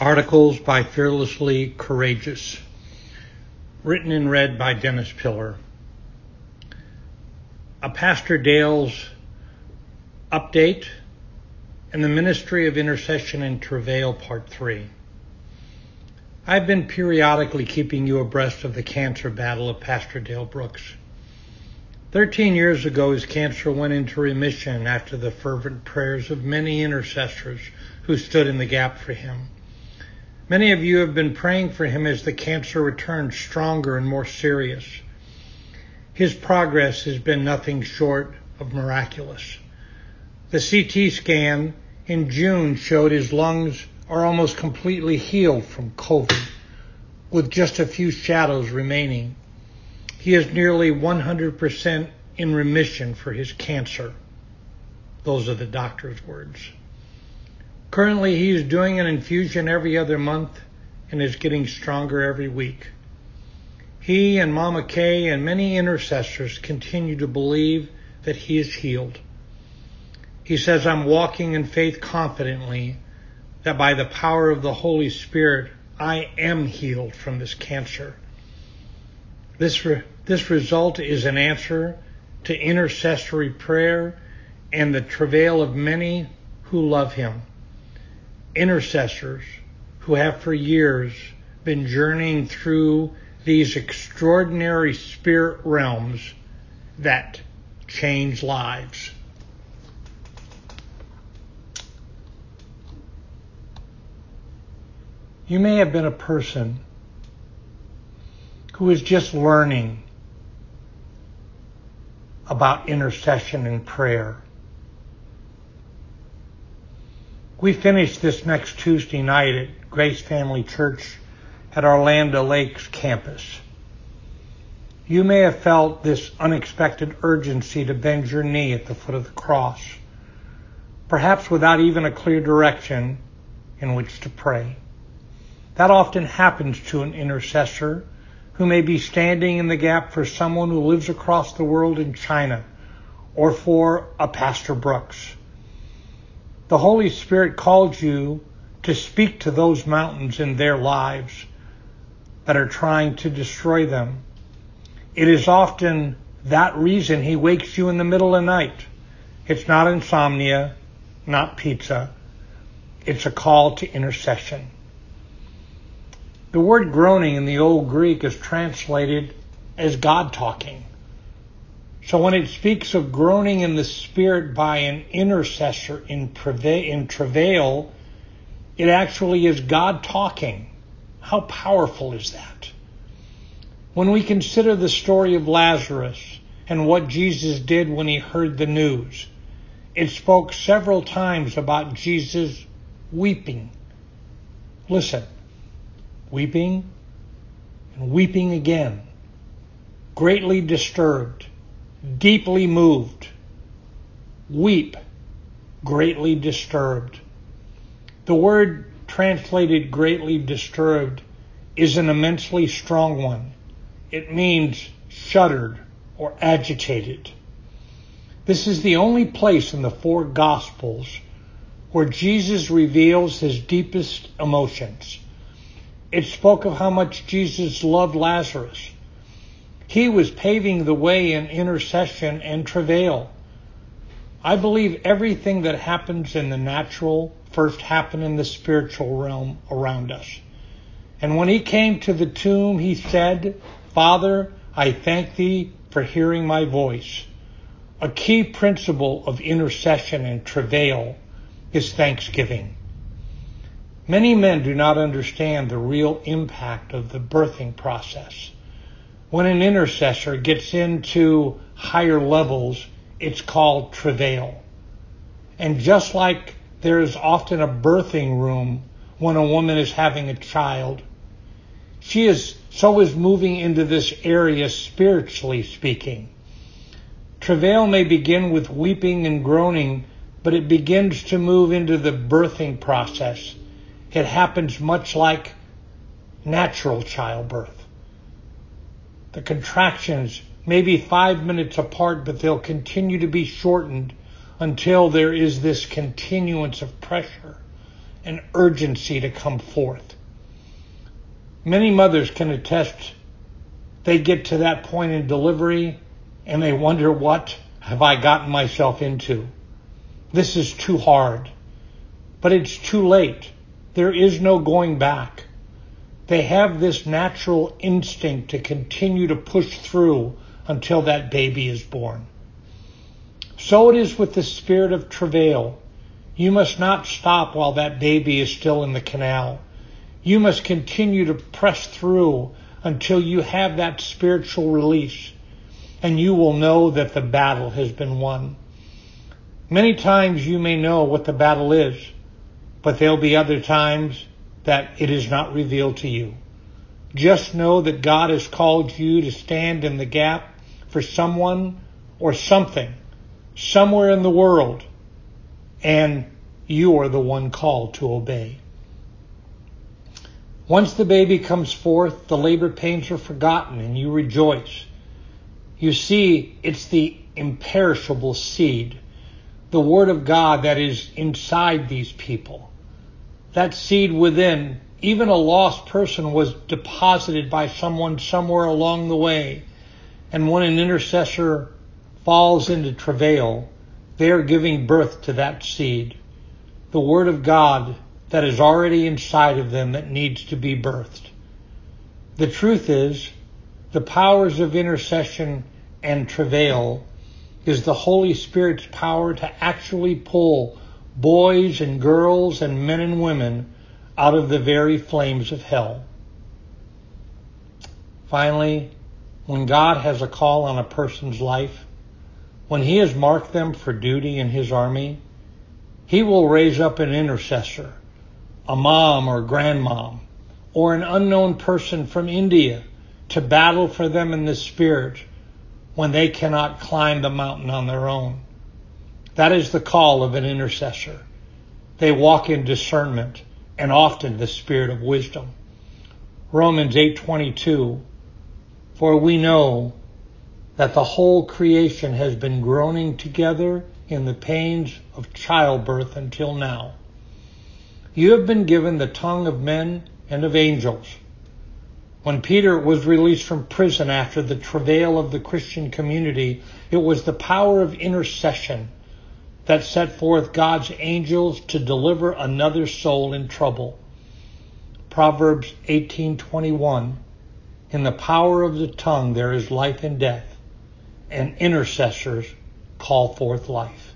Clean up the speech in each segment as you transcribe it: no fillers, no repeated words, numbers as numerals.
Articles by Fearlessly Courageous. Written and read by Dennis Pillar. A Pastor Dale's update and the Ministry of Intercession and Travail, Part 3. I've been periodically keeping you abreast of the cancer battle of Pastor Dale Brooks. 13 years ago, his cancer went into remission after the fervent prayers of many intercessors who stood in the gap for him. Many of you have been praying for him as the cancer returned stronger and more serious. His progress has been nothing short of miraculous. The CT scan in June showed his lungs are almost completely healed from COVID, with just a few shadows remaining. He is nearly 100% in remission for his cancer. Those are the doctor's words. Currently, he is doing an infusion every other month and is getting stronger every week. He and Mama Kay and many intercessors continue to believe that he is healed. He says, "I'm walking in faith confidently that by the power of the Holy Spirit, I am healed from this cancer." This result is an answer to intercessory prayer and the travail of many who love him. Intercessors who have for years been journeying through these extraordinary spirit realms that change lives. You may have been a person who is just learning about intercession and prayer. We finish this next Tuesday night at Grace Family Church at our Land O'Lakes campus. You may have felt this unexpected urgency to bend your knee at the foot of the cross, perhaps without even a clear direction in which to pray. That often happens to an intercessor who may be standing in the gap for someone who lives across the world in China or for a Pastor Brooks. The Holy Spirit calls you to speak to those mountains in their lives that are trying to destroy them. It is often that reason he wakes you in the middle of the night. It's not insomnia, not pizza. It's a call to intercession. The word groaning in the Old Greek is translated as God talking. So when it speaks of groaning in the Spirit by an intercessor in travail, it actually is God talking. How powerful is that? When we consider the story of Lazarus and what Jesus did when he heard the news, it spoke several times about Jesus weeping. Listen, weeping and weeping again, greatly disturbed, deeply moved, weep, greatly disturbed. The word translated greatly disturbed is an immensely strong one. It means shuddered or agitated. This is the only place in the four Gospels where Jesus reveals his deepest emotions. It spoke of how much Jesus loved Lazarus. He was paving the way in intercession and travail. I believe everything that happens in the natural first happened in the spiritual realm around us. And when he came to the tomb, he said, "Father, I thank thee for hearing my voice." A key principle of intercession and travail is thanksgiving. Many men do not understand the real impact of the birthing process. When an intercessor gets into higher levels, it's called travail. And just like there is often a birthing room when a woman is having a child, so is moving into this area spiritually speaking. Travail may begin with weeping and groaning, but it begins to move into the birthing process. It happens much like natural childbirth. The contractions may be 5 minutes apart, but they'll continue to be shortened until there is this continuance of pressure and urgency to come forth. Many mothers can attest they get to that point in delivery and they wonder, what have I gotten myself into? This is too hard. But it's too late. There is no going back. They have this natural instinct to continue to push through until that baby is born. So it is with the spirit of travail. You must not stop while that baby is still in the canal. You must continue to press through until you have that spiritual release, and you will know that the battle has been won. Many times you may know what the battle is, but there'll be other times that it is not revealed to you. Just know that God has called you to stand in the gap for someone or something somewhere in the world, and you are the one called to obey. Once the baby comes forth, the labor pains are forgotten and you rejoice. You see, it's the imperishable seed, the Word of God that is inside these people. That seed within, even a lost person, was deposited by someone somewhere along the way. And when an intercessor falls into travail, they are giving birth to that seed, the Word of God that is already inside of them that needs to be birthed. The truth is, the powers of intercession and travail is the Holy Spirit's power to actually pull boys and girls and men and women out of the very flames of hell. Finally, when God has a call on a person's life, when He has marked them for duty in His army, He will raise up an intercessor, a mom or grandmom, or an unknown person from India to battle for them in the Spirit when they cannot climb the mountain on their own. That is the call of an intercessor. They walk in discernment and often the spirit of wisdom. Romans 8:22, for we know that the whole creation has been groaning together in the pains of childbirth until now. You have been given the tongue of men and of angels. When Peter was released from prison after the travail of the Christian community, it was the power of intercession that set forth God's angels to deliver another soul in trouble. Proverbs 18:21, in the power of the tongue there is life and death, and intercessors call forth life.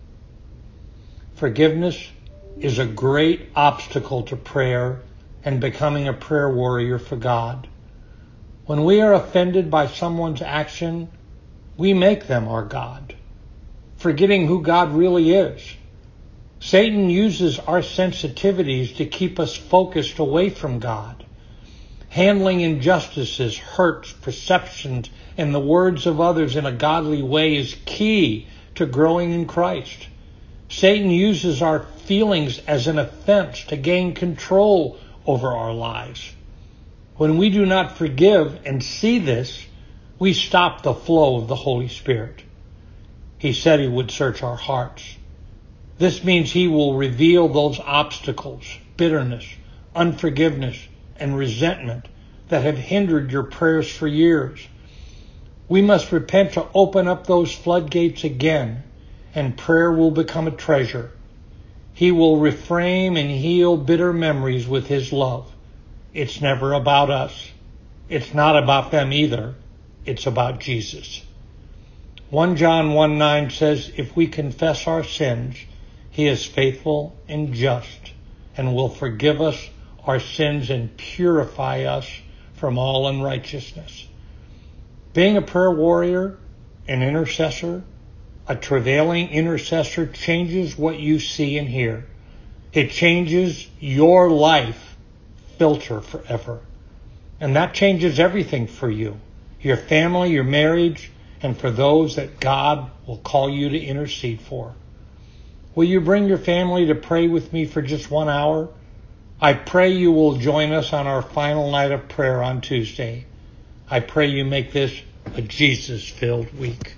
Forgiveness is a great obstacle to prayer and becoming a prayer warrior for God. When we are offended by someone's action, we make them our God, forgetting who God really is. Satan uses our sensitivities to keep us focused away from God. Handling injustices, hurts, perceptions, and the words of others in a godly way is key to growing in Christ. Satan uses our feelings as an offense to gain control over our lives. When we do not forgive and see this, we stop the flow of the Holy Spirit. He said He would search our hearts. This means He will reveal those obstacles, bitterness, unforgiveness, and resentment that have hindered your prayers for years. We must repent to open up those floodgates again, and prayer will become a treasure. He will reframe and heal bitter memories with His love. It's never about us. It's not about them either. It's about Jesus. 1 John 1:9 says, if we confess our sins, He is faithful and just and will forgive us our sins and purify us from all unrighteousness. Being a prayer warrior, an intercessor, a travailing intercessor changes what you see and hear. It changes your life filter forever. And that changes everything for you, your family, your marriage, and for those that God will call you to intercede for. Will you bring your family to pray with me for just 1 hour? I pray you will join us on our final night of prayer on Tuesday. I pray you make this a Jesus-filled week.